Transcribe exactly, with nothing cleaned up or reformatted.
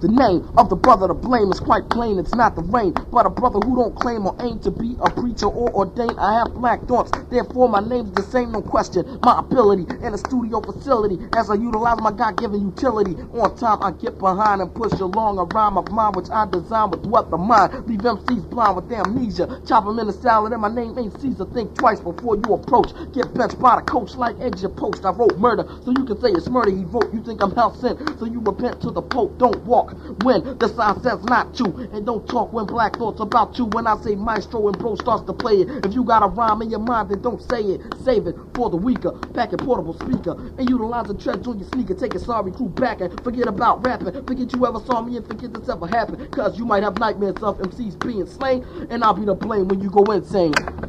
The name of the brother to blame is quite plain, it's not the rain, but a brother who don't claim or aim to be a preacher or ordained. I have black thoughts, therefore my name's the same, no question. My ability in a studio facility as I utilize my God-given utility. On time I get behind and push along a rhyme of mine which I design with what the mind. Leave M Cs blind with amnesia. Chop them in the salad and my name ain't Caesar. Think twice before you approach. Get benched by the coach like exit post. I wrote murder, so you can say it's murder he wrote. You think I'm hell sent, so you repent to the Pope. Don't walk when the sign says not to, and don't talk when black thoughts about you. When I say maestro and bro starts to play it. If you got a rhyme in your mind, then don't say it. Save it for the weaker. Pack a portable speaker and utilize the treads on your sneaker. Take a sorry crew back and forget about rapping. Forget you ever saw me and forget this ever happened. Cause you might have nightmares of M Cs being slain, and I'll be to blame when you go insane.